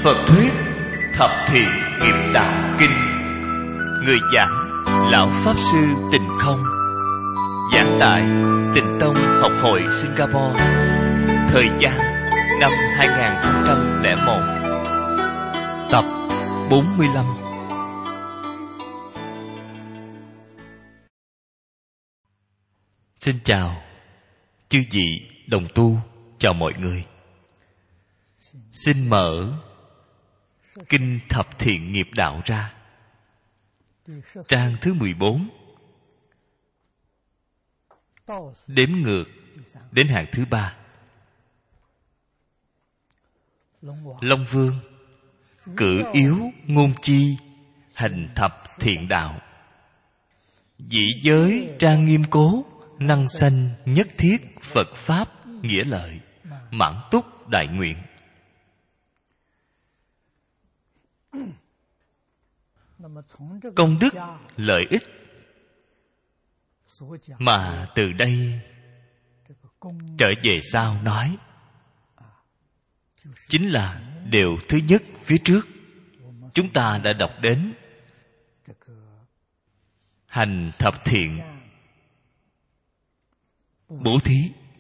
Phật thuyết Thập Thiện Nghiệp Đạo Kinh. Người giảng Lão Pháp Sư Tịnh Không. Giảng tại Tịnh Tông Học hội Singapore. Thời gian năm 2001. Tập 45. Xin chào chư vị đồng tu, chào mọi người. Xin mở Kinh Thập Thiện Nghiệp Đạo ra, trang thứ 14, đếm ngược đến hàng thứ 3. Long Vương cử yếu ngôn chi, hành thập thiện đạo. Dị giới trang nghiêm cố, năng sanh nhất thiết Phật Pháp nghĩa lợi, mãn túc đại nguyện. Công đức lợi ích mà từ đây trở về sau nói, chính là điều thứ nhất. Phía trước chúng ta đã đọc đến hành thập thiện, bố thí,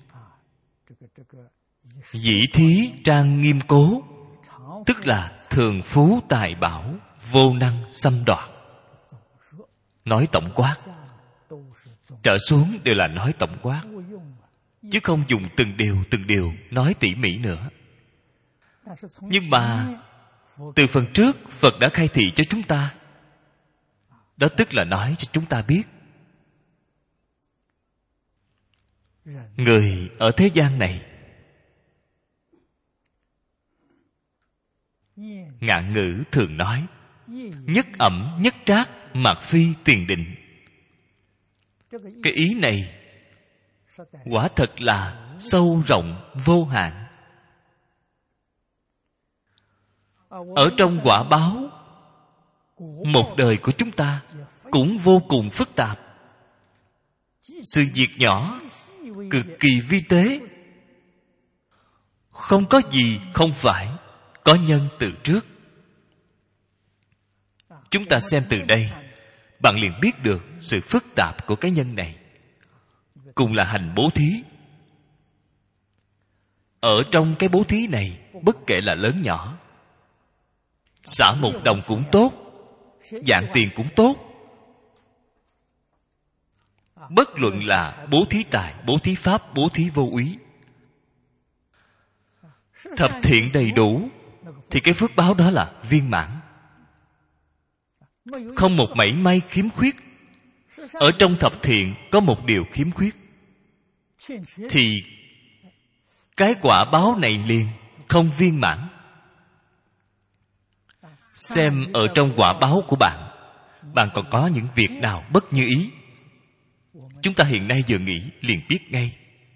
dĩ thí trang nghiêm cố, tức là thường phú tài bảo, vô năng xâm đoạt. Nói tổng quát, trở xuống đều là nói tổng quát, chứ không dùng từng điều nói tỉ mỉ nữa. Nhưng mà từ phần trước Phật đã khai thị cho chúng ta, đó tức là nói cho chúng ta biết, người ở thế gian này, ngạn ngữ thường nói nhất ẩm nhất trác, mạt phi tiền định. Cái ý này quả thật là sâu rộng vô hạn. Ở trong quả báo một đời của chúng ta cũng vô cùng phức tạp. Sự việc nhỏ cực kỳ vi tế, không có gì không phải có nhân từ trước. Chúng ta xem từ đây, bạn liền biết được sự phức tạp của cái nhân này. Cùng là hành bố thí, ở trong cái bố thí này, bất kể là lớn nhỏ, xả một đồng cũng tốt, dạng tiền cũng tốt. Bất luận là bố thí tài, bố thí pháp, bố thí vô úy, thập thiện đầy đủ, thì cái phước báo đó là viên mãn, không một mảy may khiếm khuyết. Ở trong thập thiện có một điều khiếm khuyết, thì cái quả báo này liền không viên mãn. Xem ở trong quả báo của bạn, bạn còn có những việc nào bất như ý. Chúng ta hiện nay vừa nghĩ liền biết ngay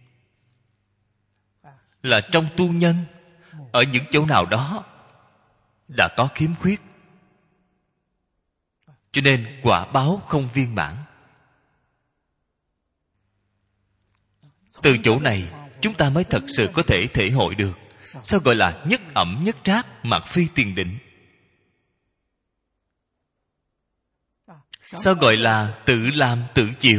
là trong tu nhân, ở những chỗ nào đó đã có khiếm khuyết, cho nên quả báo không viên mãn. Từ chỗ này chúng ta mới thật sự có thể thể hội được sao gọi là nhất ẩm nhất trác, mạt phi tiền định. Sao gọi là tự làm tự chịu.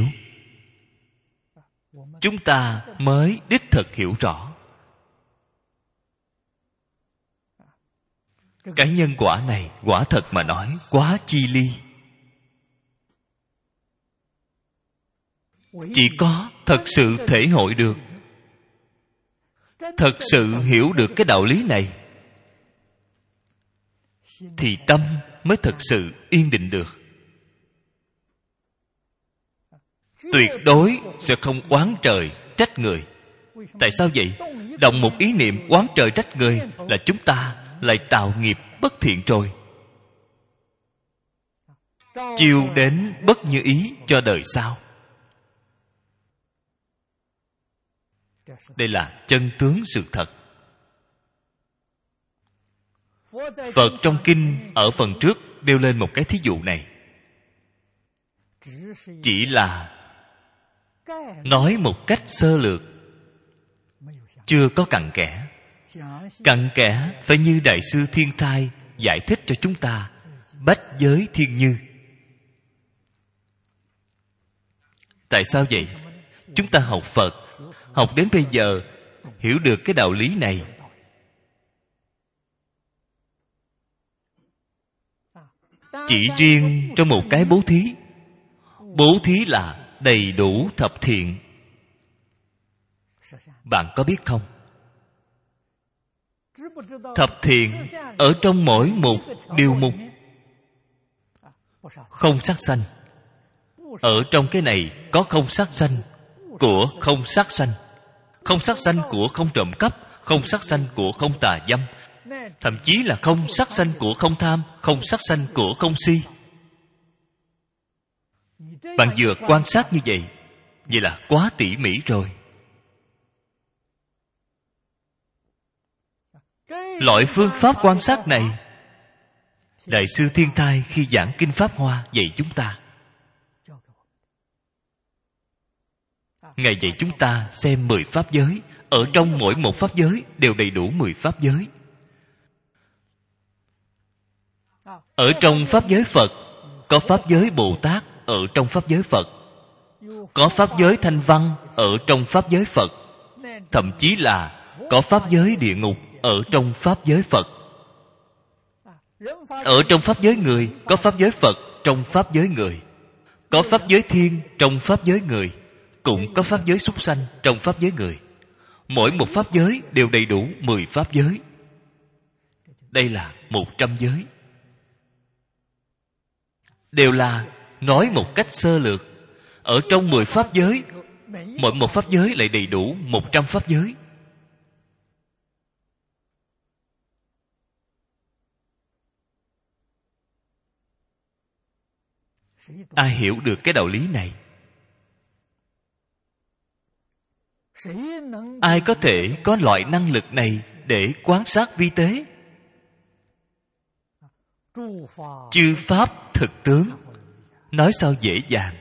Chúng ta mới đích thực hiểu rõ cái nhân quả này. Quả thật mà nói quá chi ly. Chỉ có thật sự thể hội được, thật sự hiểu được cái đạo lý này, thì tâm mới thật sự yên định được. Tuyệt đối sẽ không oán trời trách người. Tại sao vậy? Động một ý niệm oán trời trách người là chúng ta lại tạo nghiệp bất thiện rồi, chiêu đến bất như ý cho đời sau. Đây là chân tướng sự thật. Phật trong kinh ở phần trước nêu lên một cái thí dụ này, chỉ là nói một cách sơ lược, chưa có cặn kẽ. cặn kẽ phải như Đại sư Thiên Thai giải thích cho chúng ta bách giới thiên như. Tại sao vậy? Chúng ta học Phật, học đến bây giờ, hiểu được cái đạo lý này. Chỉ riêng trong một cái bố thí, bố thí là đầy đủ thập thiện. Bạn có biết không? Thập thiện ở trong mỗi một điều mục. Không sát sanh. Ở trong cái này có không sát sanh của không sát sanh, không sát sanh của không trộm cắp, không sát sanh của không tà dâm, thậm chí là không sát sanh của không tham, không sát sanh của không si. Bạn vừa quan sát như vậy, vậy là quá tỉ mỉ rồi. Loại phương pháp quan sát này, Đại sư Thiên Thai khi giảng Kinh Pháp Hoa dạy chúng ta. Ngài dạy chúng ta xem 10 pháp giới. Ở trong mỗi một pháp giới đều đầy đủ 10 pháp giới. Ở trong pháp giới Phật có pháp giới Bồ Tát ở trong pháp giới Phật, có pháp giới Thanh Văn ở trong pháp giới Phật, thậm chí là có pháp giới địa ngục ở trong pháp giới Phật. Ở trong pháp giới người có pháp giới Phật trong pháp giới người, có pháp giới thiên trong pháp giới người, cũng có pháp giới súc sanh trong pháp giới người. Mỗi một pháp giới đều đầy đủ 10 pháp giới. Đây là 100 giới. Đều là nói một cách sơ lược. Ở trong 10 pháp giới, mỗi một pháp giới lại đầy đủ 100 pháp giới. Ai hiểu được cái đạo lý này? Ai có thể có loại năng lực này để quan sát vi tế? Chư pháp thực tướng, nói sao dễ dàng.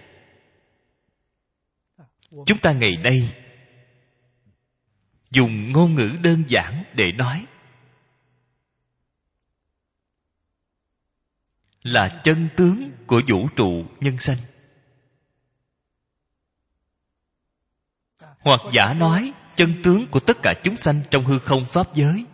Chúng ta ngày nay dùng ngôn ngữ đơn giản để nói, là chân tướng của vũ trụ nhân sanh. Hoặc giả nói chân tướng của tất cả chúng sanh trong hư không pháp giới.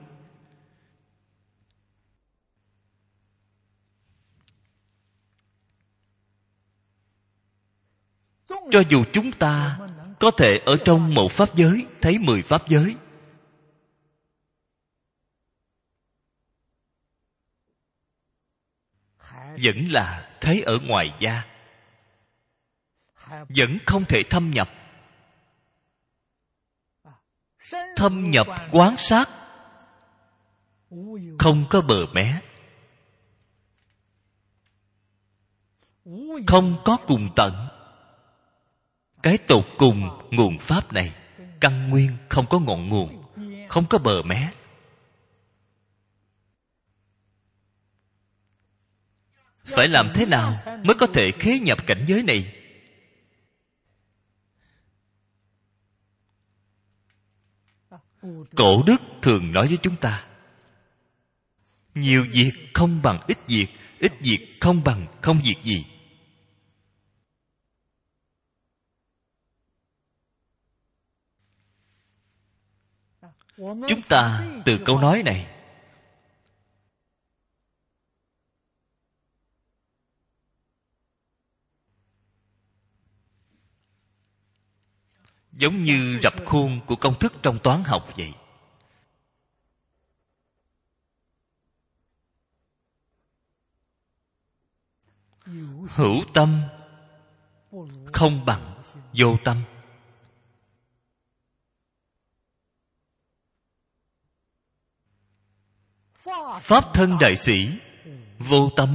Cho dù chúng ta có thể ở trong một pháp giới thấy 10 pháp giới, vẫn là thấy ở ngoài da, vẫn không thể thâm nhập. Thâm nhập quan sát không có bờ mé, không có cùng tận. Cái tột cùng nguồn pháp này, căn nguyên không có ngọn nguồn, không có bờ mé. Phải làm thế nào mới có thể khế nhập cảnh giới này? Cổ đức thường nói với chúng ta, nhiều việc không bằng ít việc, ít việc không bằng không việc gì. Chúng ta từ câu nói này giống như rập khuôn của công thức trong toán học vậy. Hữu tâm không bằng vô tâm. Pháp thân đại sĩ vô tâm.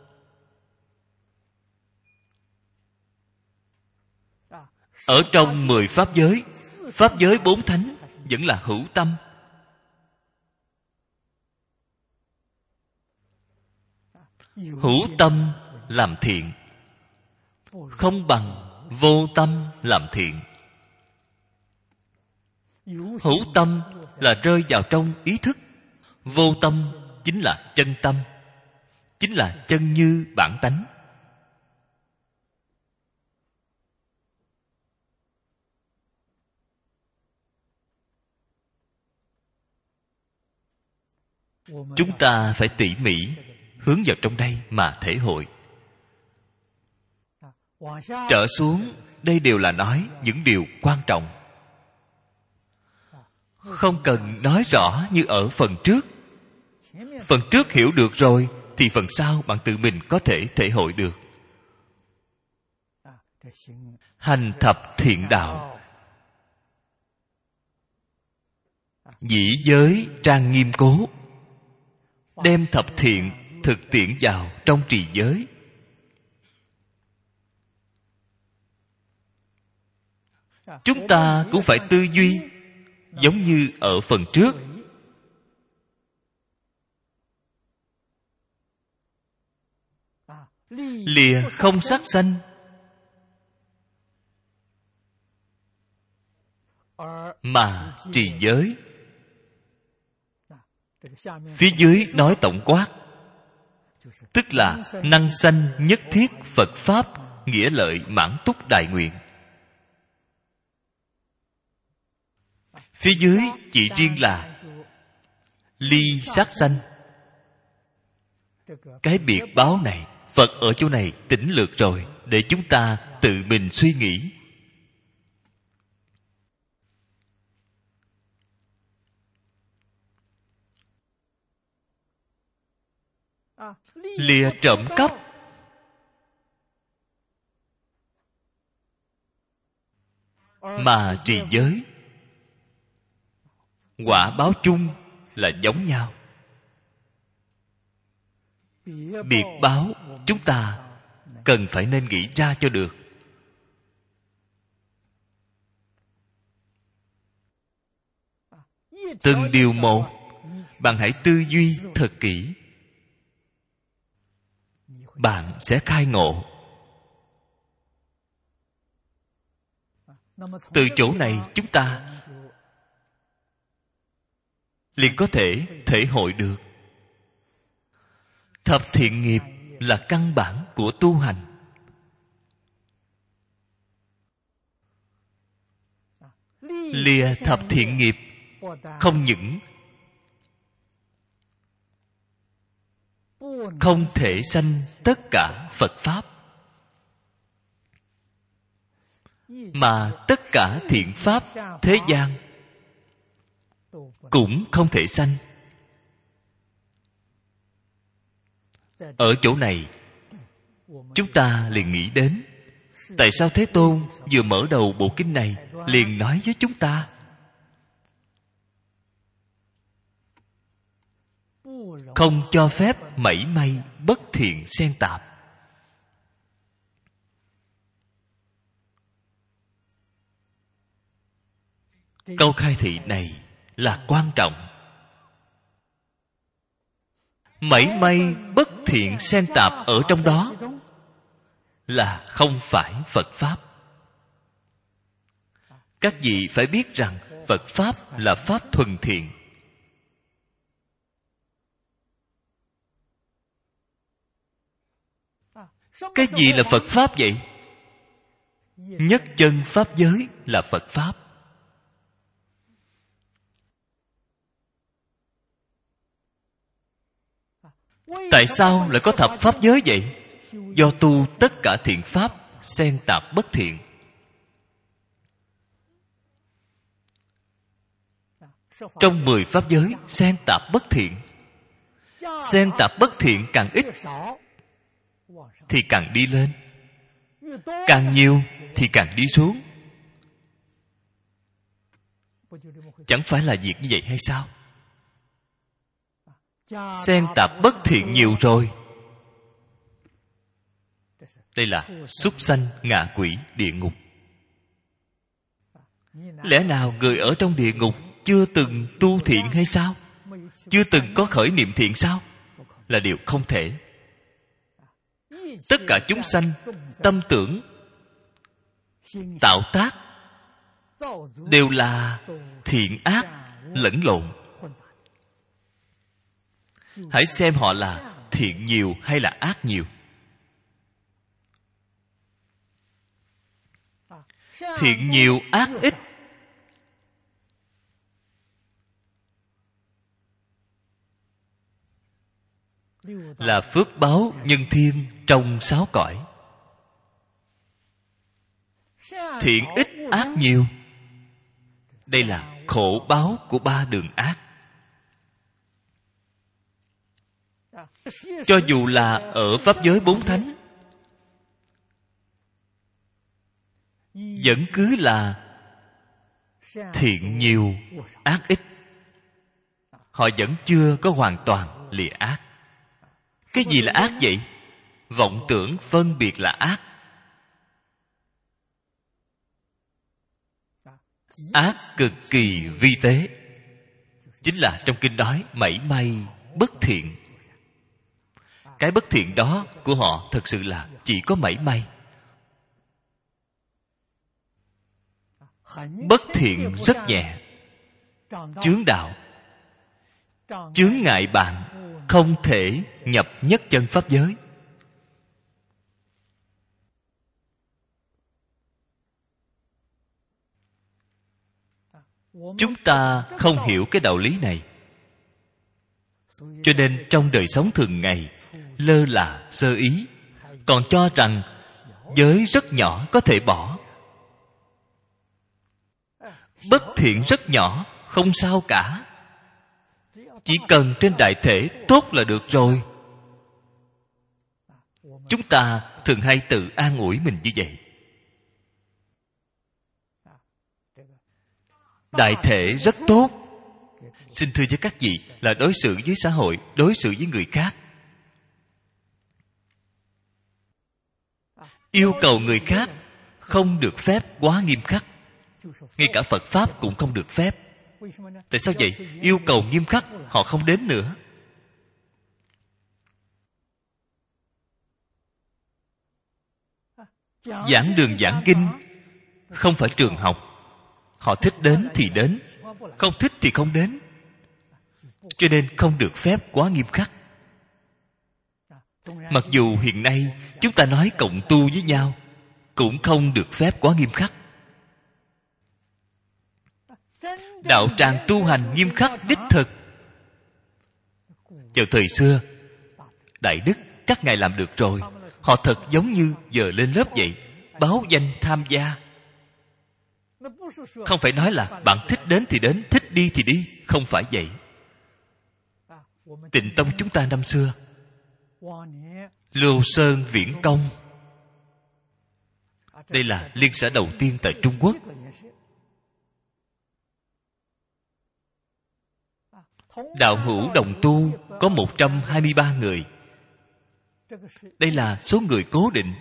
Ở trong 10 pháp giới 4 thánh vẫn là hữu tâm. Hữu tâm làm thiện không bằng vô tâm làm thiện. Hữu tâm là rơi vào trong ý thức. Vô tâm chính là chân tâm, chính là chân như bản tánh. Chúng ta phải tỉ mỉ hướng vào trong đây mà thể hội. Trở xuống, đây đều là nói những điều quan trọng. Không cần nói rõ như ở phần trước. Phần trước hiểu được rồi thì phần sau bạn tự mình có thể thể hội được. Hành thập thiện đạo, dĩ giới trang nghiêm cố, đem thập thiện thực tiễn vào trong trì giới. Chúng ta cũng phải tư duy giống như ở phần trước. Lìa không sát sanh, mà trì giới. Phía dưới nói tổng quát, tức là năng sanh nhất thiết Phật Pháp, nghĩa lợi mãn túc đại nguyện. Phía dưới chỉ riêng là ly sát sanh. Cái biệt báo này, Phật ở chỗ này tỉnh lược rồi, để chúng ta tự mình suy nghĩ. Lìa trộm cắp, mà trì giới. Quả báo chung là giống nhau. Biệt báo chúng ta cần phải nên nghĩ ra cho được. Từng điều một, bạn hãy tư duy thật kỹ. Bạn sẽ khai ngộ. Từ chỗ này chúng ta liền có thể thể hội được. Thập thiện nghiệp là căn bản của tu hành. Lìa thập thiện nghiệp không những không thể sanh tất cả Phật Pháp, mà tất cả thiện pháp thế gian cũng không thể sanh. Ở chỗ này chúng ta liền nghĩ đến, tại sao Thế Tôn vừa mở đầu bộ kinh này liền nói với chúng ta không cho phép mảy may bất thiện xen tạp. Câu khai thị này là quan trọng. Mảy may bất thiện xen tạp ở trong đó là không phải Phật Pháp. Các vị phải biết rằng Phật Pháp là Pháp thuần thiện. Cái gì là Phật Pháp vậy? Nhất chân Pháp giới là Phật Pháp. Tại sao lại có thập Pháp giới vậy? Do tu tất cả thiện Pháp xen tạp bất thiện. Trong 10 Pháp giới xen tạp bất thiện. Xen tạp bất thiện càng ít thì càng đi lên, càng nhiều thì càng đi xuống. Chẳng phải là việc như vậy hay sao? Xen tạp bất thiện nhiều rồi, đây là súc sanh, ngạ quỷ, địa ngục. Lẽ nào người ở trong địa ngục chưa từng tu thiện hay sao? Chưa từng có khởi niệm thiện sao? Là điều không thể. Tất cả chúng sanh tâm tưởng tạo tác đều là thiện ác lẫn lộn. Hãy xem họ là thiện nhiều hay là ác nhiều. Thiện nhiều ác ít là phước báo nhân thiên trong 6 cõi. Thiện ít ác nhiều, đây là khổ báo của 3 đường ác. Cho dù là ở pháp giới 4 thánh, vẫn cứ là thiện nhiều ác ít. Họ vẫn chưa có hoàn toàn lìa ác. Cái gì là ác vậy? Vọng tưởng phân biệt là ác. Ác cực kỳ vi tế, chính là trong kinh nói mảy may bất thiện. Cái bất thiện đó của họ thật sự là chỉ có mảy may. Bất thiện rất nhẹ. Chướng đạo, chướng ngại bạn, không thể nhập nhất chân pháp giới. Chúng ta không hiểu cái đạo lý này, cho nên trong đời sống thường ngày lơ là sơ ý, còn cho rằng giới rất nhỏ có thể bỏ. Bất thiện rất nhỏ, không sao cả, chỉ cần trên đại thể tốt là được rồi. Chúng ta thường hay tự an ủi mình như vậy. Đại thể rất tốt, xin thưa với các vị, là đối xử với xã hội, đối xử với người khác. Yêu cầu người khác không được phép quá nghiêm khắc. Ngay cả Phật Pháp cũng không được phép. Tại sao vậy? Yêu cầu nghiêm khắc, họ không đến nữa. Giảng đường giảng kinh không phải trường học. Họ thích đến thì đến, không thích thì không đến. Cho nên không được phép quá nghiêm khắc. Mặc dù hiện nay chúng ta nói cộng tu với nhau, cũng không được phép quá nghiêm khắc. Đạo tràng tu hành nghiêm khắc đích thực. Vào thời xưa, Đại Đức các ngài làm được rồi. Họ thật giống như giờ lên lớp vậy, báo danh tham gia. Không phải nói là bạn thích đến thì đến, thích đi thì đi. Không phải vậy. Tịnh tông chúng ta năm xưa, Lưu Sơn Viễn Công, đây là liên xã đầu tiên tại Trung Quốc. Đạo hữu đồng tu có 123 người. Đây là số người cố định.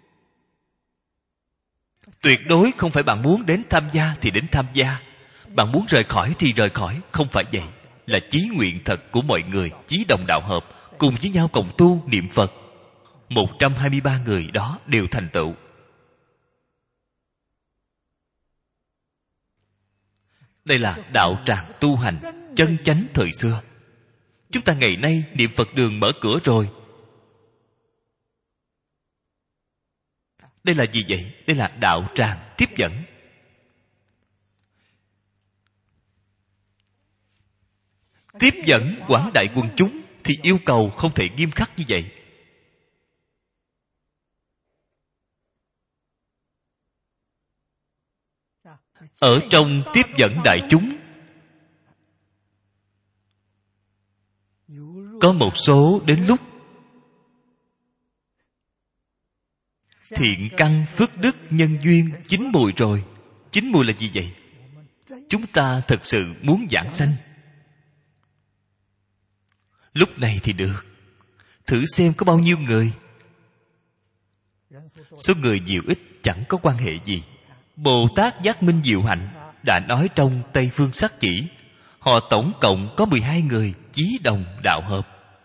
Tuyệt đối không phải bạn muốn đến tham gia thì đến tham gia, bạn muốn rời khỏi thì rời khỏi. Không phải vậy. Là chí nguyện thật của mọi người, chí đồng đạo hợp, cùng với nhau cộng tu niệm Phật. 123 người đó đều thành tựu. Đây là đạo tràng tu hành chân chánh thời xưa. Chúng ta ngày nay niệm Phật đường mở cửa rồi. Đây là gì vậy? Đây là đạo tràng tiếp dẫn. Tiếp dẫn quảng đại quần chúng thì yêu cầu không thể nghiêm khắc như vậy. Ở trong tiếp dẫn đại chúng, có một số đến lúc thiện căn phước đức nhân duyên chín mùi rồi. Chín mùi là gì vậy? Chúng ta thật sự muốn giảng sanh. Lúc này thì được. Thử xem có bao nhiêu người. Số người nhiều ít chẳng có quan hệ gì. Bồ Tát Giác Minh Diệu Hạnh đã nói trong Tây Phương Sắc Chỉ, họ tổng cộng có 12 người chí đồng đạo hợp.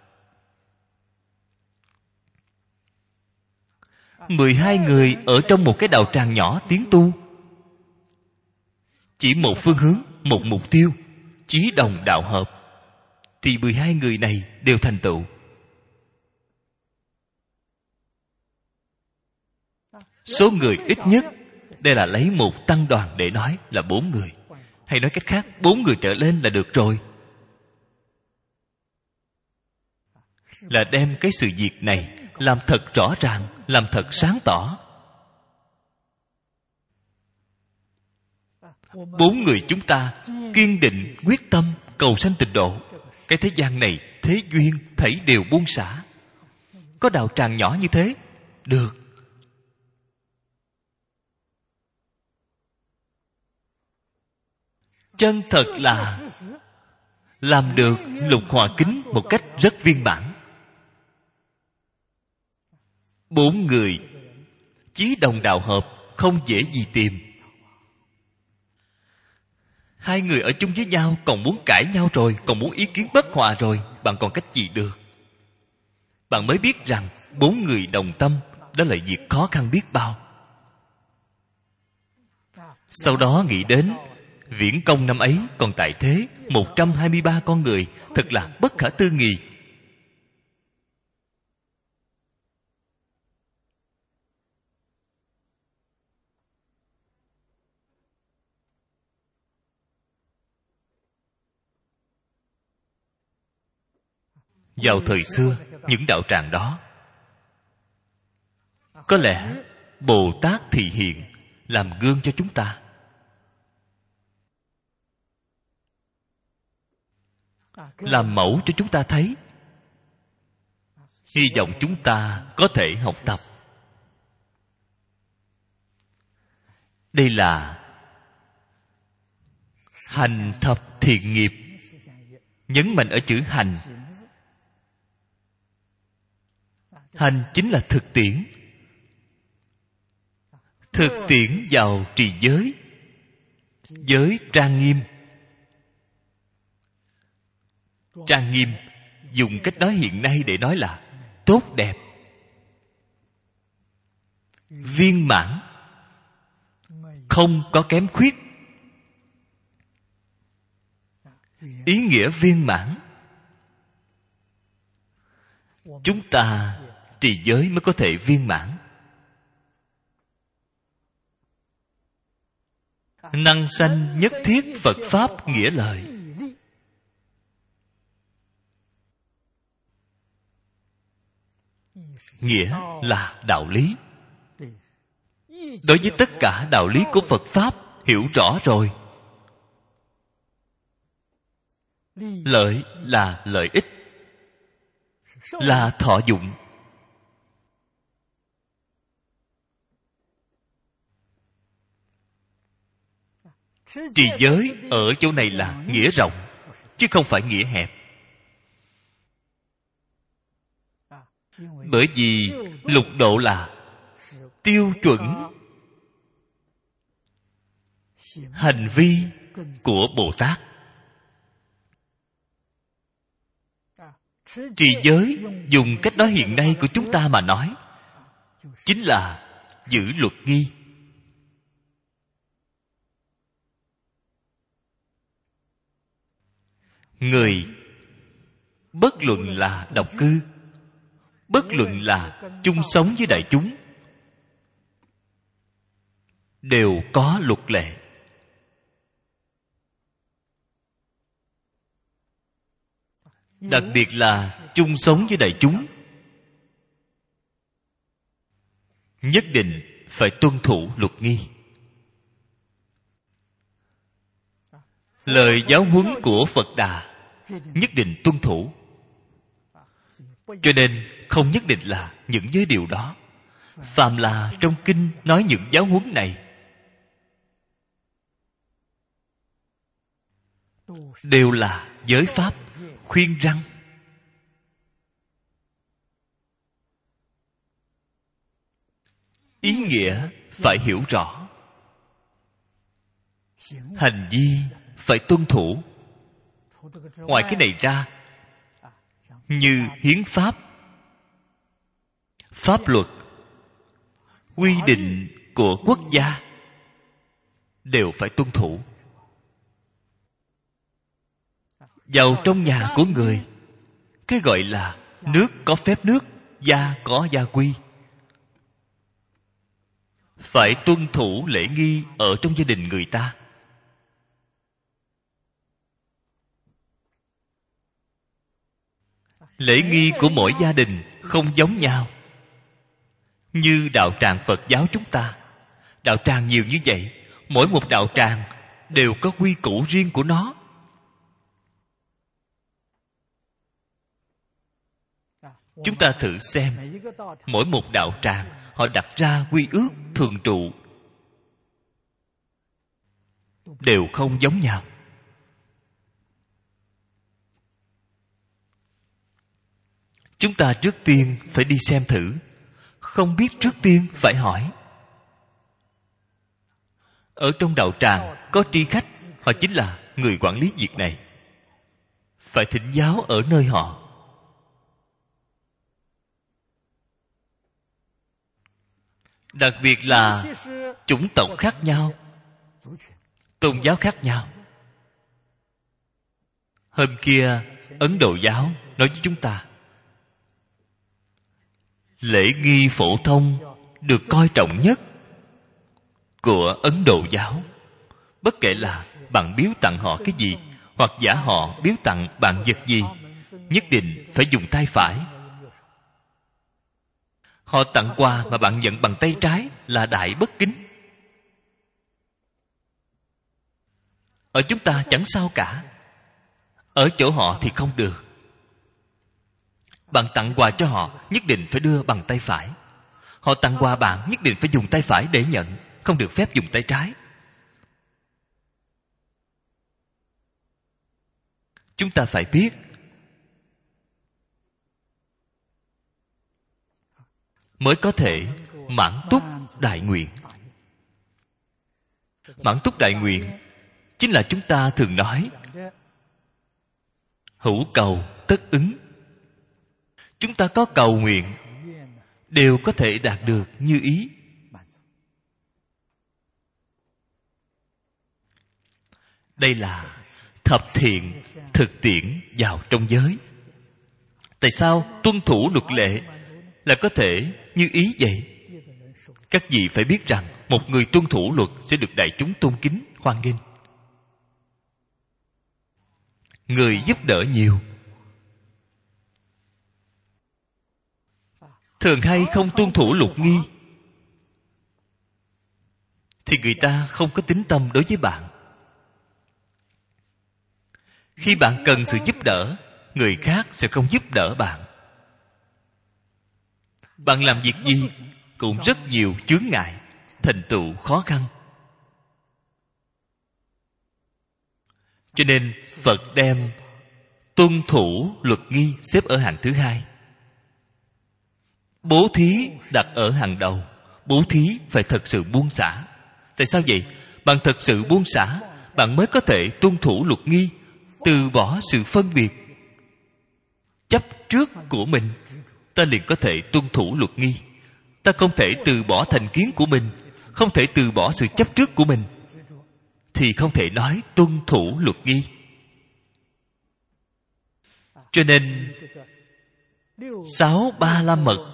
12 người ở trong một cái đạo tràng nhỏ tiến tu, chỉ một phương hướng, một mục tiêu, chí đồng đạo hợp, thì 12 người này đều thành tựu. Số người ít nhất, đây là lấy một tăng đoàn để nói, là 4 người. Hay nói cách khác, 4 người trở lên là được rồi. Là đem cái sự việc này làm thật rõ ràng, làm thật sáng tỏ. 4 người chúng ta kiên định quyết tâm cầu sanh tịnh độ. Cái thế gian này, thế duyên thảy đều buông xả. Có đạo tràng nhỏ như thế, được. Chân thật là làm được lục hòa kính một cách rất viên mãn. 4 người chí đồng đạo hợp, không dễ gì tìm. 2 người ở chung với nhau còn muốn cãi nhau rồi, còn muốn ý kiến bất hòa rồi, bạn còn cách gì được? Bạn mới biết rằng 4 người đồng tâm, đó là việc khó khăn biết bao. Sau đó nghĩ đến Viễn Công năm ấy còn tại thế 123 con người, thật là bất khả tư nghị. Vào thời xưa, những đạo tràng đó, có lẽ Bồ Tát thị hiện làm gương cho chúng ta. Làm mẫu cho chúng ta thấy. Hy vọng chúng ta có thể học tập. Đây là hành thập thiện nghiệp. Nhấn mạnh ở chữ hành. Hành chính là thực tiễn. Thực tiễn vào trì giới. Giới trang nghiêm. Trang nghiêm, dùng cách nói hiện nay để nói là tốt đẹp, viên mãn, không có kém khuyết. Ý nghĩa viên mãn, chúng ta trì giới mới có thể viên mãn. Năng sanh nhất thiết Phật Pháp nghĩa lợi. Nghĩa là đạo lý. Đối với tất cả đạo lý của Phật Pháp hiểu rõ rồi. Lợi là lợi ích, là thọ dụng. Trì giới ở chỗ này là nghĩa rộng, chứ không phải nghĩa hẹp. Bởi vì lục độ là tiêu chuẩn hành vi của Bồ Tát. Trì giới dùng cách nói hiện nay của chúng ta mà nói, chính là giữ luật nghi. Người bất luận là độc cư, bất luận là chung sống với đại chúng, đều có luật lệ. Đặc biệt là chung sống với đại chúng, nhất định phải tuân thủ luật nghi. Lời giáo huấn của Phật Đà nhất định tuân thủ. Cho nên không nhất định là những giới điều đó. Phàm là trong kinh nói những giáo huấn này, đều là giới pháp khuyên răn. Ý nghĩa phải hiểu rõ, hành vi phải tuân thủ. Ngoài cái này ra, như hiến pháp, pháp luật, quy định của quốc gia đều phải tuân thủ. vào trong nhà của người. Cái gọi là nước có phép nước, gia có gia quy. Phải tuân thủ lễ nghi ở trong gia đình người ta. Lễ nghi của mỗi gia đình không giống nhau. Như đạo tràng Phật giáo chúng ta, đạo tràng nhiều như vậy, mỗi một đạo tràng đều có quy củ riêng của nó. Chúng ta thử xem, mỗi một đạo tràng họ đặt ra quy ước thường trụ đều không giống nhau. Chúng ta trước tiên phải đi xem thử. Không biết trước tiên phải hỏi. Ở trong đạo tràng có tri khách, họ chính là người quản lý việc này. Phải thỉnh giáo ở nơi họ. Đặc biệt là chủng tộc khác nhau, tôn giáo khác nhau. Hôm kia Ấn Độ giáo nói với chúng ta, lễ nghi phổ thông được coi trọng nhất của Ấn Độ giáo. Bất kể là bạn biếu tặng họ cái gì, hoặc giả họ biếu tặng bạn vật gì, nhất định phải dùng tay phải. Họ tặng quà mà bạn nhận bằng tay trái là đại bất kính. Ở chúng ta chẳng sao cả. Ở chỗ họ thì không được. Bạn tặng quà cho họ, nhất định phải đưa bằng tay phải. Họ tặng quà bạn, nhất định phải dùng tay phải để nhận, không được phép dùng tay trái. Chúng ta phải biết, mới có thể mãn túc đại nguyện. Mãn túc đại nguyện chính là chúng ta thường nói hữu cầu tất ứng. Chúng ta có cầu nguyện đều có thể đạt được như ý. Đây là thập thiện thực tiễn vào trong giới. Tại sao tuân thủ luật lệ là có thể như ý vậy? Các vị phải biết rằng một người tuân thủ luật sẽ được đại chúng tôn kính, hoan nghênh. Người giúp đỡ nhiều. Thường hay không tuân thủ luật nghi thì người ta không có tín tâm đối với bạn. Khi bạn cần sự giúp đỡ, người khác sẽ không giúp đỡ bạn. Bạn làm việc gì cũng rất nhiều chướng ngại, thành tựu khó khăn. Cho nên Phật đem tuân thủ luật nghi xếp ở hàng thứ hai, bố thí đặt ở hàng đầu. Bố thí phải thật sự buông xả. Tại sao vậy? Bạn thật sự buông xả, bạn mới có thể tuân thủ luật nghi, từ bỏ sự phân biệt chấp trước của mình. Ta liền có thể tuân thủ luật nghi. Ta không thể từ bỏ thành kiến của mình, không thể từ bỏ sự chấp trước của mình, thì không thể nói tuân thủ luật nghi. Cho nên 6 Ba La Mật,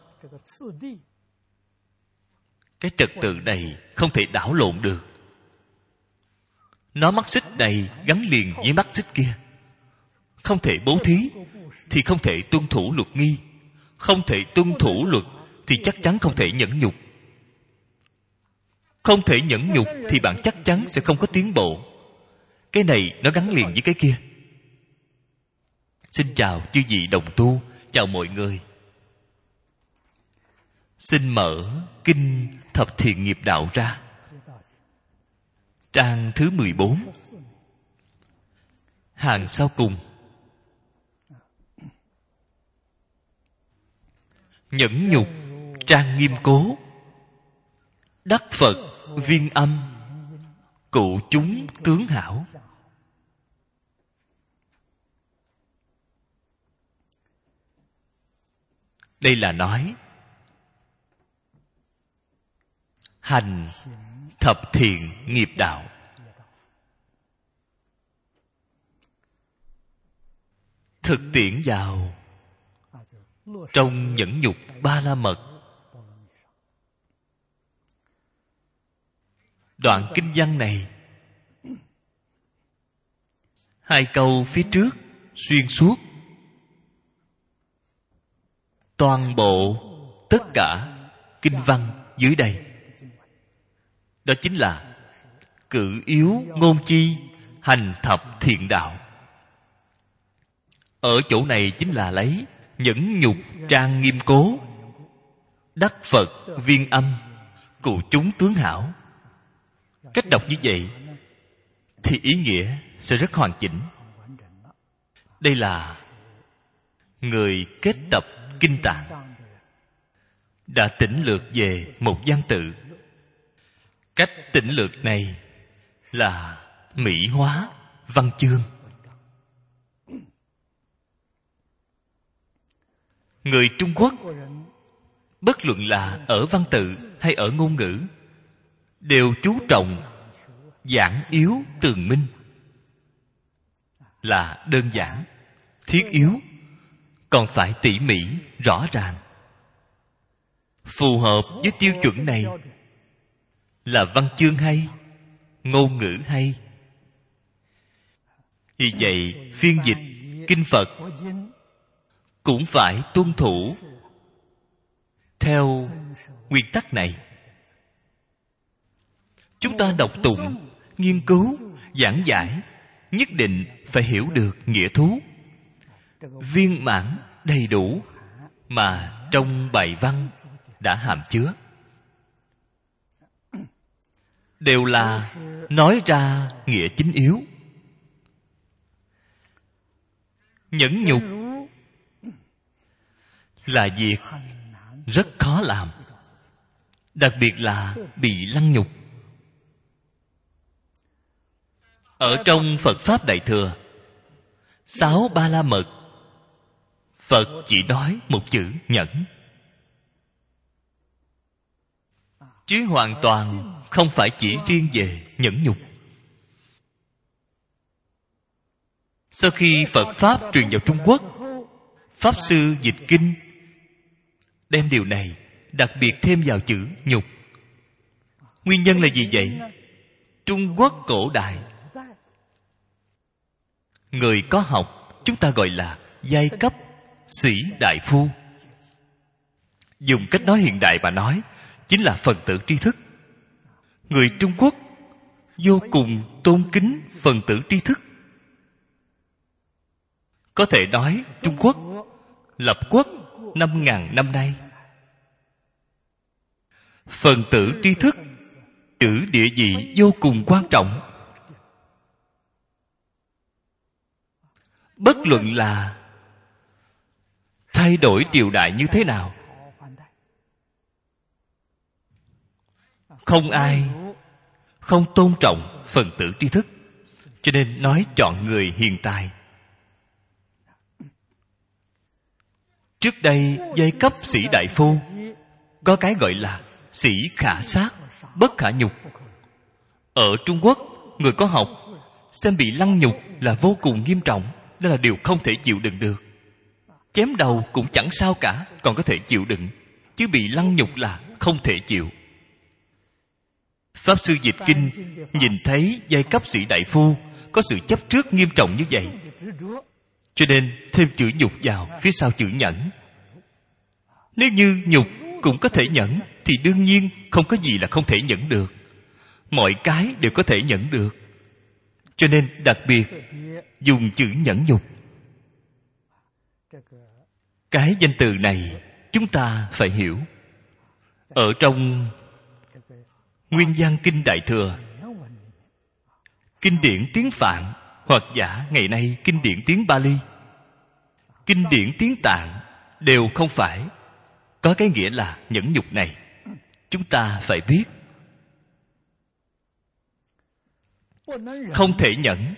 cái trật tự này không thể đảo lộn được. Nó mắt xích này gắn liền với mắt xích kia. Không thể bố thí thì không thể tuân thủ luật nghi. Không thể tuân thủ luật thì chắc chắn không thể nhẫn nhục. Không thể nhẫn nhục thì bạn chắc chắn sẽ không có tiến bộ. Cái này nó gắn liền với cái kia. Xin chào chư vị đồng tu, chào mọi người. Xin mở Kinh Thập Thiện Nghiệp Đạo ra, trang thứ 14, hàng sau cùng. Nhẫn nhục trang nghiêm cố, đắc Phật viên âm, cụ chúng tướng hảo. Đây là nói hành thập thiện nghiệp đạo. thực tiễn vào trong nhẫn nhục ba la mật. Đoạn kinh văn này, hai câu phía trước xuyên suốt, toàn bộ tất cả kinh văn dưới đây, đó chính là cự yếu ngôn chi, hành thập thiện đạo. Ở chỗ này chính là lấy nhẫn nhục trang nghiêm cố, đắc Phật viên âm, cụ chúng tướng hảo. Cách đọc như vậy thì ý nghĩa sẽ rất hoàn chỉnh. Đây là người kết tập kinh tạng đã tỉnh lược về một văn tự. Cách tỉnh lược này là mỹ hóa văn chương. Người Trung Quốc, bất luận là ở văn tự hay ở ngôn ngữ, đều chú trọng giản yếu tường minh, là đơn giản, thiết yếu, còn phải tỉ mỉ, rõ ràng. Phù hợp với tiêu chuẩn này là văn chương hay, ngôn ngữ hay. Vì vậy, phiên dịch kinh Phật cũng phải tuân thủ theo nguyên tắc này. Chúng ta đọc tụng, nghiên cứu, giảng giải, nhất định phải hiểu được nghĩa thú viên mãn đầy đủ mà trong bài văn đã hàm chứa. Đều là nói ra nghĩa chính yếu. Nhẫn nhục là việc rất khó làm, đặc biệt là bị lăng nhục. Ở trong Phật Pháp Đại Thừa, 6 Ba La Mật, Phật chỉ nói một chữ nhẫn, chứ hoàn toàn không phải chỉ riêng về nhẫn nhục. Sau khi Phật Pháp truyền vào Trung Quốc, Pháp Sư dịch kinh đem điều này đặc biệt thêm vào chữ nhục. Nguyên nhân là gì vậy? Trung Quốc cổ đại, người có học chúng ta gọi là giai cấp sĩ đại phu. Dùng cách nói hiện đại mà nói, chính là phần tử tri thức. Người Trung Quốc vô cùng tôn kính phần tử tri thức. Có thể nói Trung Quốc lập quốc 5.000 năm nay, phần tử tri thức giữ địa vị vô cùng quan trọng. Bất luận là thay đổi triều đại như thế nào, không ai không tôn trọng phần tử tri thức. Cho nên nói chọn người hiền tài. Trước đây giai cấp sĩ đại phu có cái gọi là sĩ khả sát, bất khả nhục. Ở Trung Quốc, người có học xem bị lăng nhục là vô cùng nghiêm trọng. Đó là điều không thể chịu đựng được. Chém đầu cũng chẳng sao cả, còn có thể chịu đựng, chứ bị lăng nhục là không thể chịu. Pháp Sư dịch kinh nhìn thấy giai cấp sĩ đại phu có sự chấp trước nghiêm trọng như vậy, cho nên thêm chữ nhục vào phía sau chữ nhẫn. Nếu như nhục cũng có thể nhẫn, thì đương nhiên không có gì là không thể nhẫn được. Mọi cái đều có thể nhẫn được. Cho nên đặc biệt dùng chữ nhẫn nhục. Cái danh từ này chúng ta phải hiểu. Ở trong Nguyên Văn Kinh Đại Thừa, kinh điển tiếng Phạn hoặc giả ngày nay kinh điển tiếng Bali, kinh điển tiếng Tạng đều không phải có cái nghĩa là nhẫn nhục này. Chúng ta phải biết, không thể nhẫn.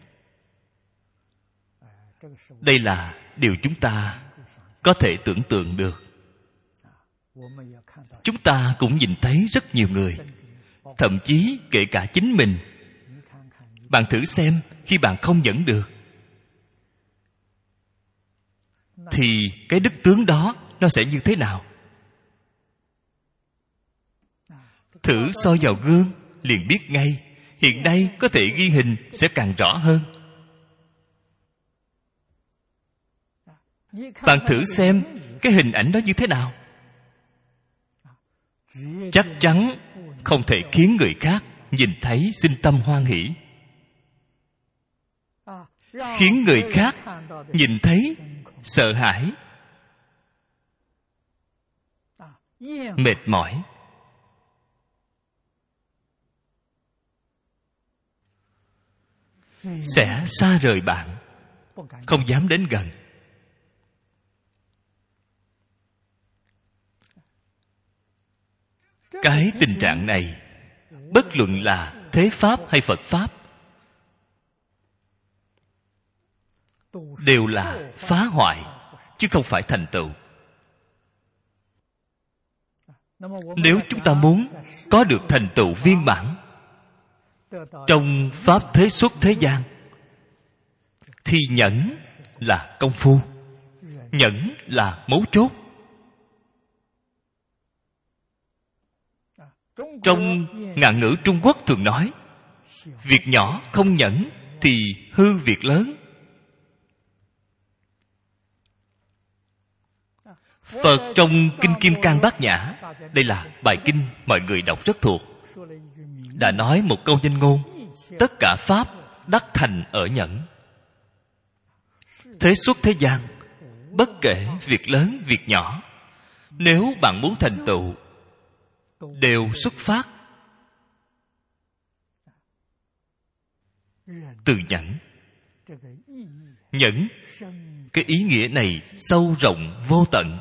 Đây là điều chúng ta có thể tưởng tượng được. Chúng ta cũng nhìn thấy rất nhiều người, thậm chí kể cả chính mình. Bạn thử xem, khi bạn không nhẫn được, thì cái đức tướng đó nó sẽ như thế nào? Thử soi vào gương liền biết ngay. Hiện nay có thể ghi hình sẽ càng rõ hơn. Bạn thử xem cái hình ảnh đó như thế nào. Chắc chắn không thể khiến người khác nhìn thấy sinh tâm hoan hỷ, khiến người khác nhìn thấy sợ hãi, mệt mỏi. Sẽ xa rời bạn, không dám đến gần. Cái tình trạng này, bất luận là thế Pháp hay Phật Pháp, đều là phá hoại, chứ không phải thành tựu. Nếu chúng ta muốn có được thành tựu viên mãn trong Pháp thế xuất thế gian, thì nhẫn là công phu, nhẫn là mấu chốt. Trong ngạn ngữ Trung Quốc thường nói, việc nhỏ không nhẫn thì hư việc lớn. Phật trong Kinh Kim Cang Bát Nhã, đây là bài kinh mọi người đọc rất thuộc, đã nói một câu danh ngôn: tất cả Pháp đắc thành ở nhẫn. Thế xuất thế gian, bất kể việc lớn việc nhỏ, nếu bạn muốn thành tựu, đều xuất phát từ nhẫn. Nhẫn, cái ý nghĩa này sâu rộng vô tận.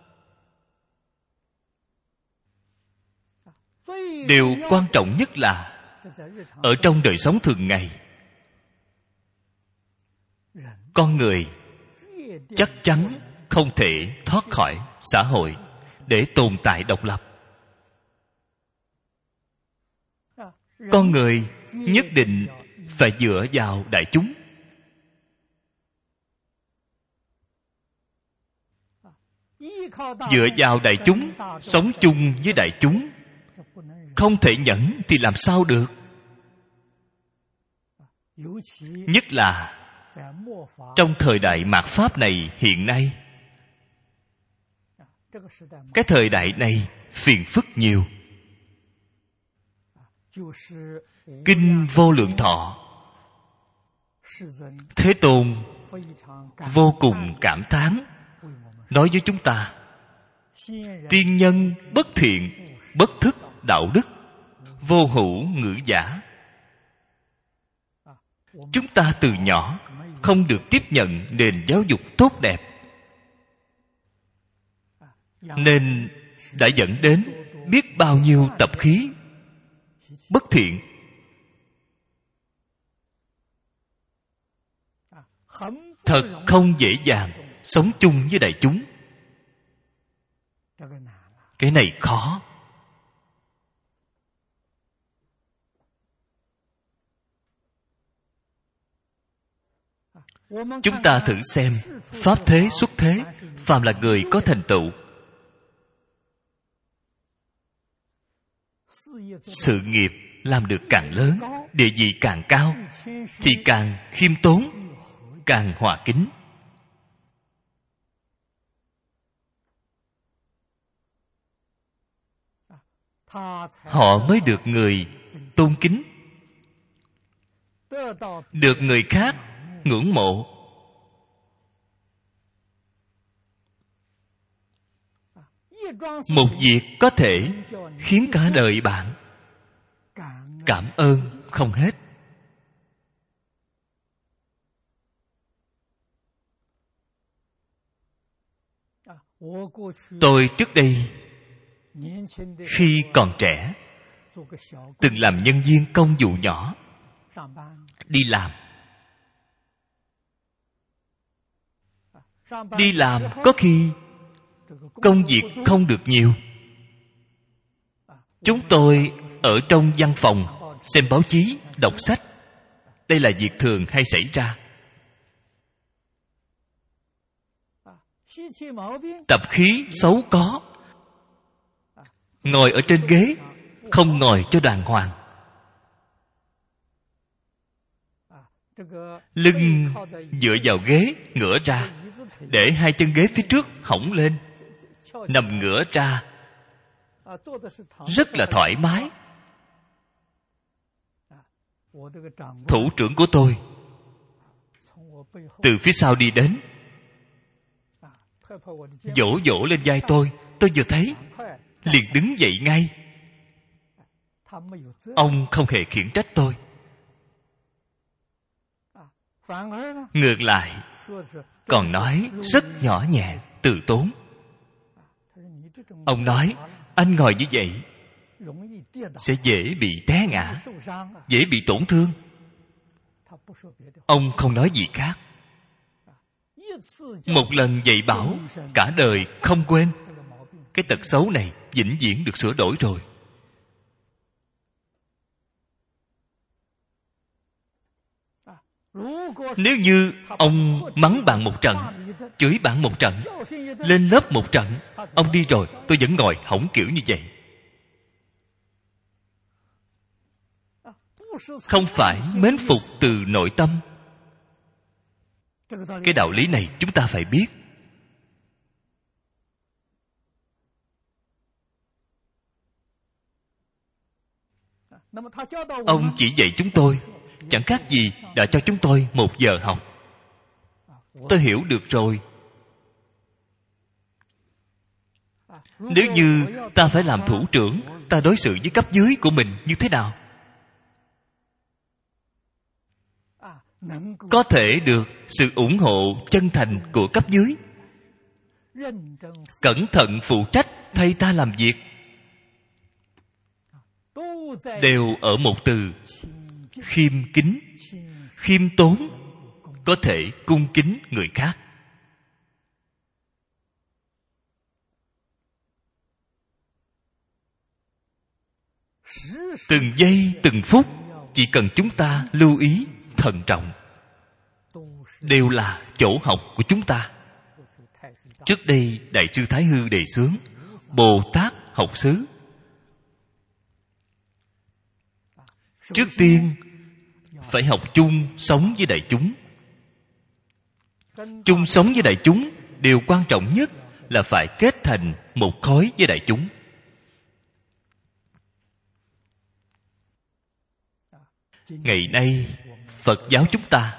Điều quan trọng nhất là ở trong đời sống thường ngày, con người chắc chắn không thể thoát khỏi xã hội để tồn tại độc lập. Con người nhất định phải dựa vào đại chúng. Dựa vào đại chúng, sống chung với đại chúng, không thể nhẫn thì làm sao được? Nhất là trong thời đại mạt Pháp này hiện nay. Cái thời đại này phiền phức nhiều. Kinh Vô Lượng Thọ, Thế Tôn vô cùng cảm thán, nói với chúng ta: tiên nhân bất thiện, bất thức đạo đức, vô hữu ngữ giả. Chúng ta từ nhỏ không được tiếp nhận nền giáo dục tốt đẹp, nên đã dẫn đến biết bao nhiêu tập khí bất thiện. Thật không dễ dàng sống chung với đại chúng. Cái này khó. Chúng ta thử xem, Pháp thế xuất thế, phàm là người có thành tựu, sự nghiệp làm được càng lớn, địa vị càng cao, thì càng khiêm tốn, càng hòa kính. Họ mới được người tôn kính, được người khác ngưỡng mộ. Một việc có thể khiến cả đời bạn cảm ơn không hết. Tôi trước đây khi còn trẻ từng làm nhân viên công vụ nhỏ, đi làm. Đi làm có khi công việc không được nhiều. Chúng tôi ở trong văn phòng xem báo chí, đọc sách. Đây là việc thường hay xảy ra. tập khí xấu có. Ngồi ở trên ghế không ngồi cho đàng hoàng, lưng dựa vào ghế ngửa ra, để hai chân ghế phía trước hõng lên, nằm ngửa ra rất là thoải mái. Thủ trưởng của tôi từ phía sau đi đến, vỗ vỗ lên vai tôi vừa thấy liền đứng dậy ngay. Ông không hề khiển trách tôi, ngược lại còn nói rất nhỏ nhẹ từ tốn. Ông nói anh ngồi như vậy sẽ dễ bị té ngã, dễ bị tổn thương. Ông không nói gì khác. Một lần dạy bảo cả đời không quên. Cái tật xấu này vĩnh viễn được sửa đổi rồi. Nếu như ông mắng bạn một trận, chửi bạn một trận, lên lớp một trận, ông đi rồi tôi vẫn ngồi hỏng kiểu như vậy. Không phải mến phục từ nội tâm. Cái đạo lý này chúng ta phải biết. Ông chỉ dạy chúng tôi chẳng khác gì đã cho chúng tôi 1 giờ học. Tôi hiểu được rồi. Nếu như ta phải làm thủ trưởng, ta đối xử với cấp dưới của mình như thế nào? Có thể được sự ủng hộ chân thành của cấp dưới, cẩn thận phụ trách thay ta làm việc, đều ở một từ khiêm kính, khiêm tốn, có thể cung kính người khác. Từng giây từng phút, chỉ cần chúng ta lưu ý thận trọng, đều là chỗ học của chúng ta. Trước đây Đại sư Thái Hư đề xướng Bồ Tát học xứ. Trước tiên phải học chung sống với đại chúng. Chung sống với đại chúng, điều quan trọng nhất là phải kết thành một khối với đại chúng. Ngày nay Phật giáo chúng ta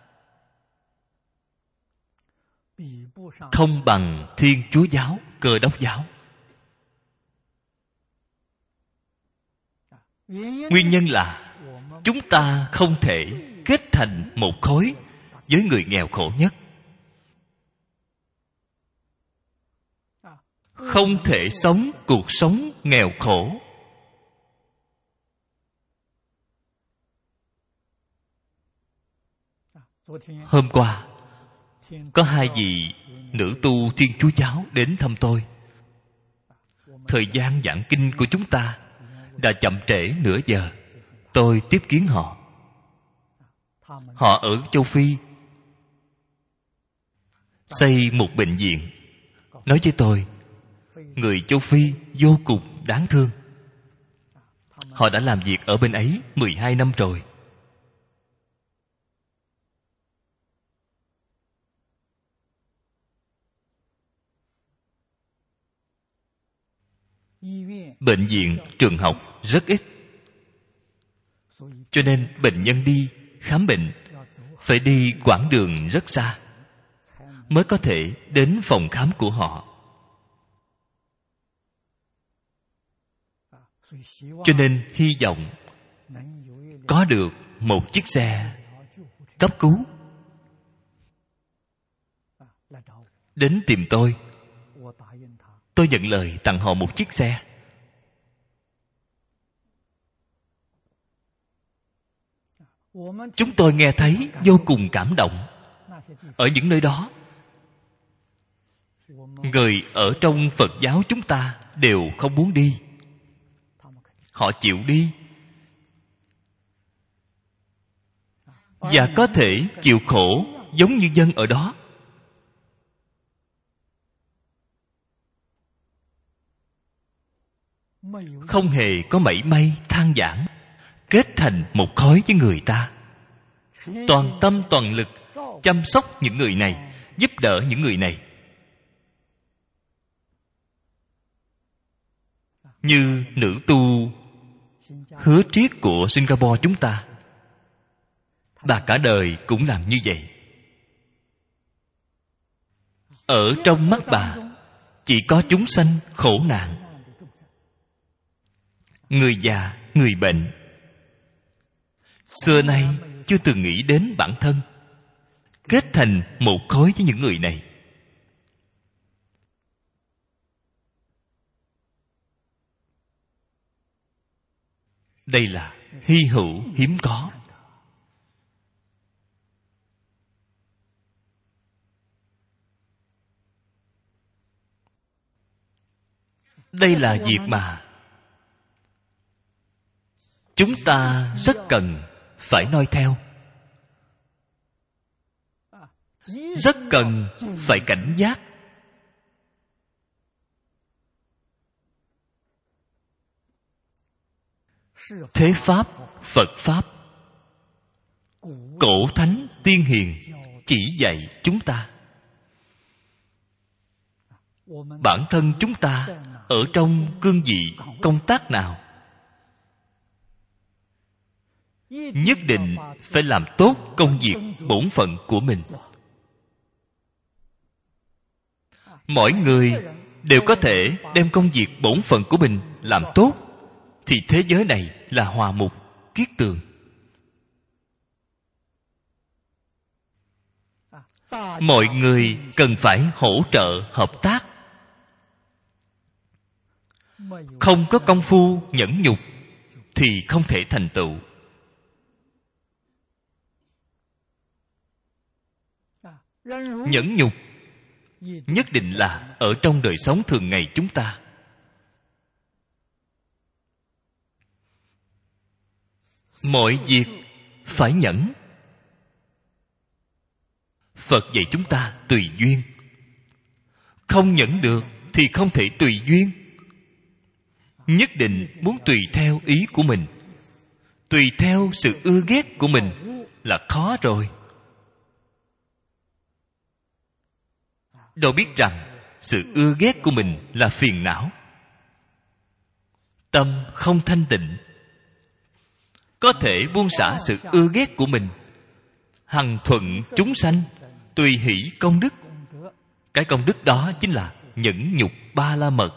không bằng Thiên Chúa giáo, Cơ Đốc giáo. Nguyên nhân là chúng ta không thể kết thành một khối với người nghèo khổ nhất. Không thể sống cuộc sống nghèo khổ. Hôm qua có 2 vị nữ tu Thiên Chúa giáo đến thăm tôi. Thời gian giảng kinh của chúng ta đã chậm trễ nửa giờ. Tôi tiếp kiến họ. Họ ở châu Phi xây một bệnh viện. Nói với tôi, người châu Phi vô cùng đáng thương. Họ đã làm việc ở bên ấy 12 năm rồi. Bệnh viện, trường học rất ít, cho nên bệnh nhân đi khám bệnh phải đi quãng đường rất xa mới có thể đến phòng khám của họ. Cho nên hy vọng có được một chiếc xe cấp cứu đến tìm tôi. Tôi nhận lời tặng họ một chiếc xe. Chúng tôi nghe thấy vô cùng cảm động. Ở những nơi đó, người ở trong Phật giáo chúng ta đều không muốn đi. Họ chịu đi, và có thể chịu khổ giống như dân ở đó. không hề có mảy may than vãn, kết thành một khối với người ta, toàn tâm toàn lực chăm sóc những người này, giúp đỡ những người này. Như nữ tu Hứa Triết của Singapore chúng ta, bà cả đời cũng làm như vậy. Ở trong mắt bà chỉ có chúng sanh khổ nạn, người già, người bệnh. Xưa nay chưa từng nghĩ đến bản thân, kết thành một khối với những người này. Đây là hy hữu hiếm có. Đây là việc mà chúng ta rất cần phải noi theo, rất cần phải cảnh giác. Thế Pháp, Phật Pháp, cổ thánh tiên hiền chỉ dạy chúng ta. Bản thân chúng ta ở trong cương vị công tác nào, nhất định phải làm tốt công việc bổn phận của mình. Mỗi người đều có thể đem công việc bổn phận của mình làm tốt, thì thế giới này là hòa mục, kiết tường. Mọi người cần phải hỗ trợ hợp tác. Không có công phu nhẫn nhục thì không thể thành tựu. Nhẫn nhục nhất định là ở trong đời sống thường ngày chúng ta. Mọi việc phải nhẫn. Phật dạy chúng ta tùy duyên. Không nhẫn được thì không thể tùy duyên. Nhất định muốn tùy theo ý của mình, tùy theo sự ưa ghét của mình là khó rồi. Đâu biết rằng sự ưa ghét của mình là phiền não. Tâm không thanh tịnh. Có thể buông xả sự ưa ghét của mình, hằng thuận chúng sanh, tùy hỷ công đức. Cái công đức đó chính là nhẫn nhục ba la mật.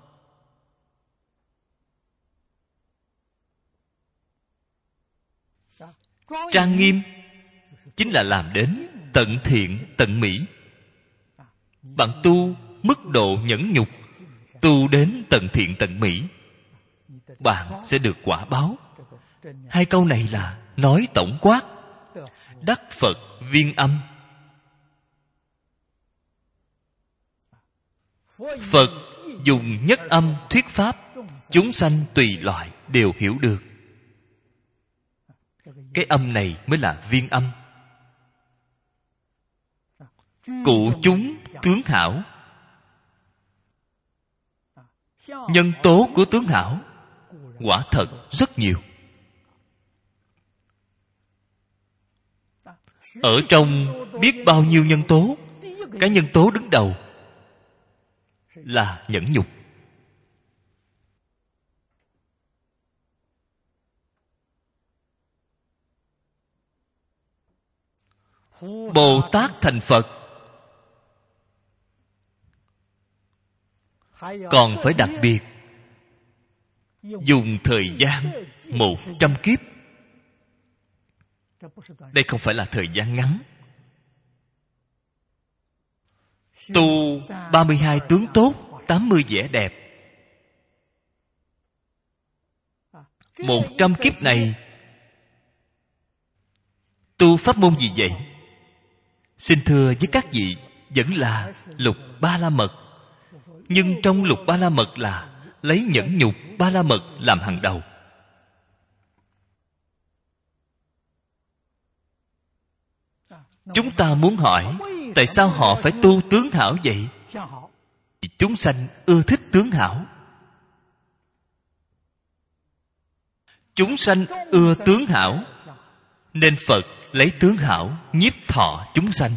Trang nghiêm chính là làm đến tận thiện tận mỹ. Bạn tu mức độ nhẫn nhục, tu đến tận thiện tận mỹ, bạn sẽ được quả báo. Hai câu này là nói tổng quát. Đắc Phật viên âm. Phật dùng nhất âm thuyết pháp, chúng sanh tùy loại đều hiểu được. Cái âm này mới là viên âm. Cụ chúng tướng hảo. Nhân tố của tướng hảo quả thật rất nhiều. Ở trong biết bao nhiêu nhân tố, cái nhân tố đứng đầu là nhẫn nhục. Bồ Tát thành Phật còn phải đặc biệt dùng thời gian 100 kiếp. Đây không phải là thời gian ngắn. Tu 32 tướng tốt, 80 vẻ đẹp. 100 kiếp này tu pháp môn gì vậy? Xin thưa với các vị, vẫn là lục ba la mật. Nhưng trong lục ba la mật là lấy nhẫn nhục ba la mật làm hàng đầu. Chúng ta muốn hỏi tại sao họ phải tu tướng hảo vậy? Vì chúng sanh ưa thích tướng hảo. Chúng sanh ưa tướng hảo, nên Phật lấy tướng hảo nhiếp thọ chúng sanh.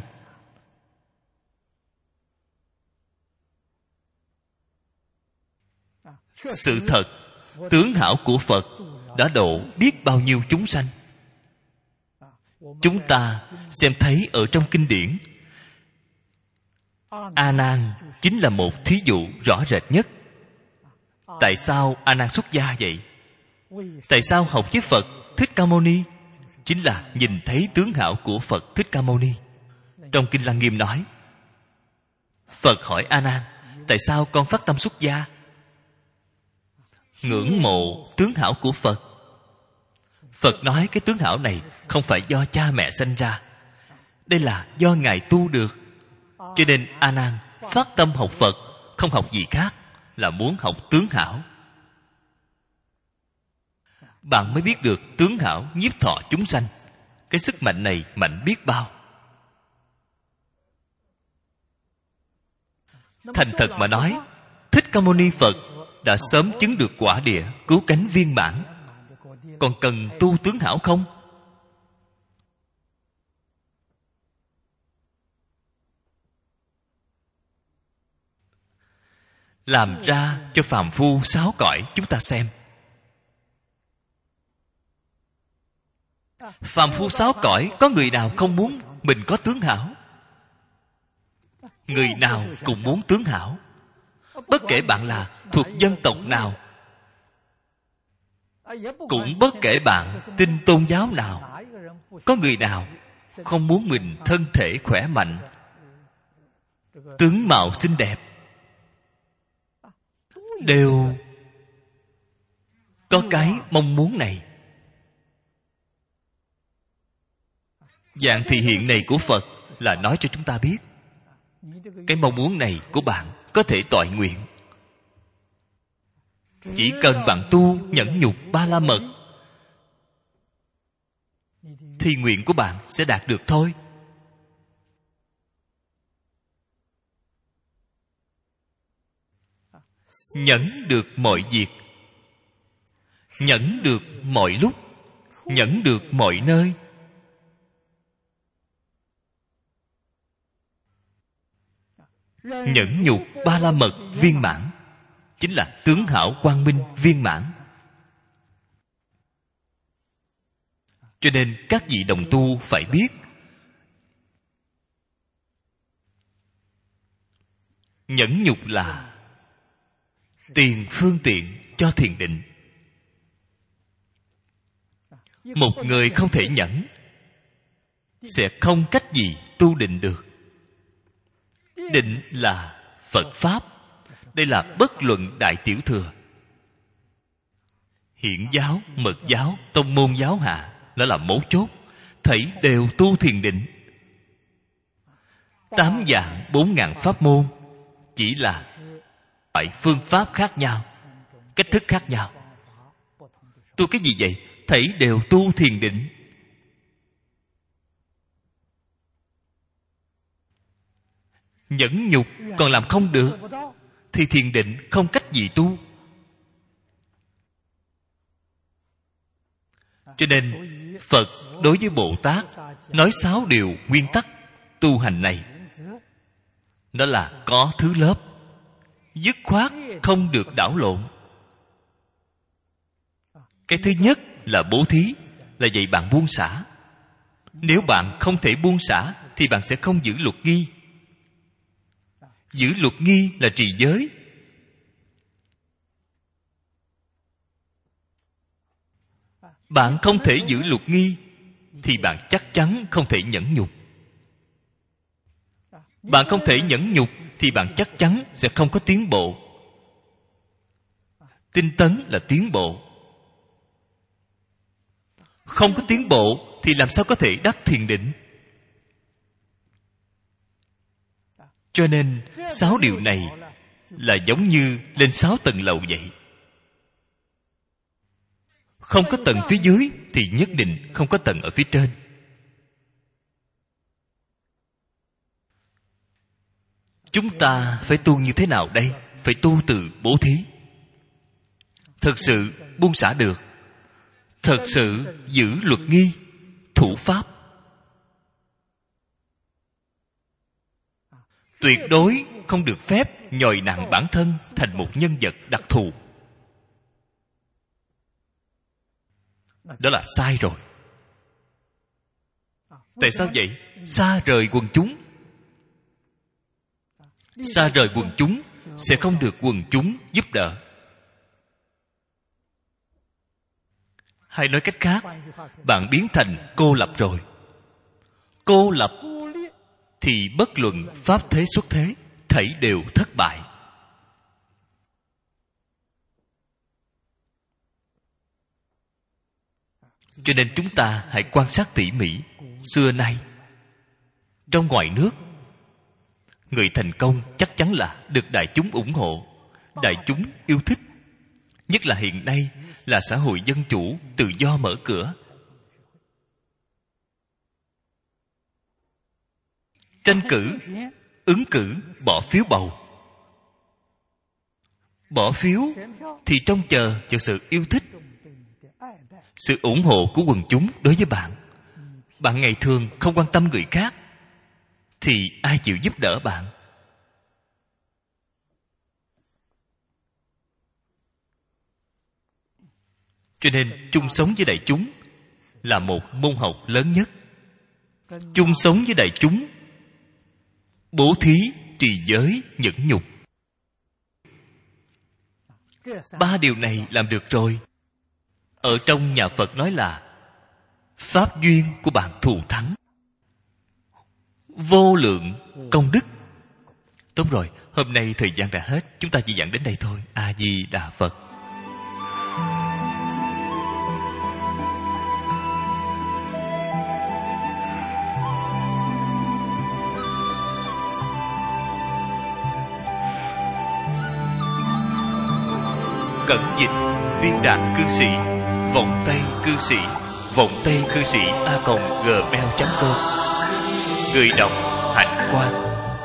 Sự thật, tướng hảo của Phật đã độ biết bao nhiêu chúng sanh. Chúng ta xem thấy ở trong kinh điển, A Nan chính là một thí dụ rõ rệt nhất. Tại sao A Nan xuất gia vậy? Tại sao học với Phật Thích Ca Mâu Ni? Chính là nhìn thấy tướng hảo của Phật Thích Ca Mâu Ni. Trong kinh Lăng Nghiêm nói, Phật hỏi A Nan, tại sao con phát tâm xuất gia? Ngưỡng mộ tướng hảo của Phật. Phật nói cái tướng hảo này không phải do cha mẹ sanh ra, đây là do Ngài tu được. Cho nên A Nan phát tâm học Phật, không học gì khác, là muốn học tướng hảo. Bạn mới biết được tướng hảo nhiếp thọ chúng sanh. Cái sức mạnh này mạnh biết bao. Thành thật mà nói, Thích Ca Mâu Ni Phật đã sớm chứng được quả địa cứu cánh viên mãn. Còn cần tu tướng hảo không? Làm ra cho phàm phu 6 cõi chúng ta xem. Phàm phu 6 cõi có người nào không muốn mình có tướng hảo? Người nào cũng muốn tướng hảo. Bất kể bạn là thuộc dân tộc nào, cũng bất kể bạn tin tôn giáo nào, có người nào không muốn mình thân thể khỏe mạnh, tướng mạo xinh đẹp? Đều có cái mong muốn này. Dạng thị hiện này của Phật là nói cho chúng ta biết, cái mong muốn này của bạn có thể toại nguyện. Chỉ cần bạn tu nhẫn nhục ba la mật thì nguyện của bạn sẽ đạt được thôi. Nhẫn được mọi việc, nhẫn được mọi lúc, nhẫn được mọi nơi. Nhẫn nhục ba la mật viên mãn chính là tướng hảo quang minh viên mãn. Cho nên các vị đồng tu phải biết, nhẫn nhục là tiền phương tiện cho thiền định. Một người không thể nhẫn sẽ không cách gì tu định được. Định là Phật Pháp. Đây là bất luận Đại Tiểu Thừa, Hiển giáo, Mật giáo, tông môn giáo hạ, đó là mấu chốt. Thảy đều tu thiền định. 8 vạn 4.000 pháp môn chỉ là loại phương pháp khác nhau, cách thức khác nhau. Tu cái gì vậy? Thảy đều tu thiền định. Nhẫn nhục còn làm không được thì thiền định không cách gì tu. Cho nên Phật đối với Bồ Tát nói 6 điều nguyên tắc tu hành này, đó là có thứ lớp, dứt khoát không được đảo lộn. Cái thứ nhất là bố thí, là dạy bạn buông xả. Nếu bạn không thể buông xả thì bạn sẽ không giữ luật nghi. Giữ luật nghi là trì giới. Bạn không thể giữ luật nghi thì bạn chắc chắn không thể nhẫn nhục. Bạn không thể nhẫn nhục thì bạn chắc chắn sẽ không có tiến bộ. Tinh tấn là tiến bộ. Không có tiến bộ thì làm sao có thể đắc thiền định? Cho nên 6 điều này là giống như lên 6 tầng lầu vậy. Không có tầng phía dưới thì nhất định không có tầng ở phía trên. Chúng ta phải tu như thế nào đây? Phải tu từ bố thí. Thực sự buông xả được thật sự giữ luật nghi, thủ pháp, tuyệt đối không được phép nhồi nặng bản thân thành một nhân vật đặc thù. Đó là sai rồi. Tại sao vậy? Xa rời quần chúng. Xa rời quần chúng sẽ không được quần chúng giúp đỡ. Hay nói cách khác, bạn biến thành cô lập rồi. Cô lập thì bất luận pháp thế xuất thế, thảy đều thất bại. Cho nên chúng ta hãy quan sát tỉ mỉ. Xưa nay, trong ngoài nước, người thành công chắc chắn là được đại chúng ủng hộ, đại chúng yêu thích. Nhất là hiện nay là xã hội dân chủ, tự do mở cửa. Tranh cử, ứng cử, bỏ phiếu bầu. Bỏ phiếu thì trông chờ cho sự yêu thích, sự ủng hộ của quần chúng đối với bạn. Bạn ngày thường không quan tâm người khác thì ai chịu giúp đỡ bạn? Cho nên chung sống với đại chúng là một môn học lớn nhất. Chung sống với đại chúng, bố thí, trì giới, nhẫn nhục, 3 điều này làm được rồi. Ở trong nhà Phật nói là pháp duyên của bạn thù thắng, vô lượng công đức. Tốt rồi, hôm nay thời gian đã hết, chúng ta chỉ giảng đến đây thôi. A Di Đà Phật. Cẩn dịch Viên Đạn Cư Sĩ, Vọng Tây Cư Sĩ, Vọng Tây Cư Sĩ @gmail.com. Người đọc Hạnh Quang.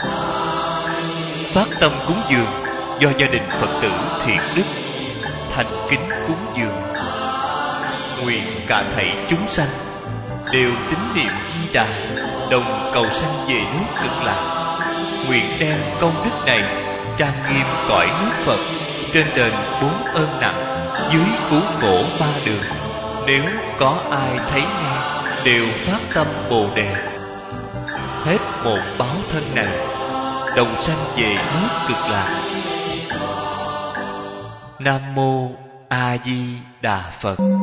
Phát tâm cúng dường do gia đình Phật tử Thiện Đức thành kính cúng dường. Nguyện cả thảy chúng sanh đều tín niệm Di Đà, đồng cầu sanh về nước Cực Lạc. Nguyện đem công đức này trang nghiêm cõi nước Phật, trên đền 4 ơn nặng, dưới cứu khổ 3 đường. Nếu có ai thấy nghe đều phát tâm Bồ Đề, hết một báo thân này, đồng sanh về nước Cực Lạc. Nam mô A Di Đà Phật.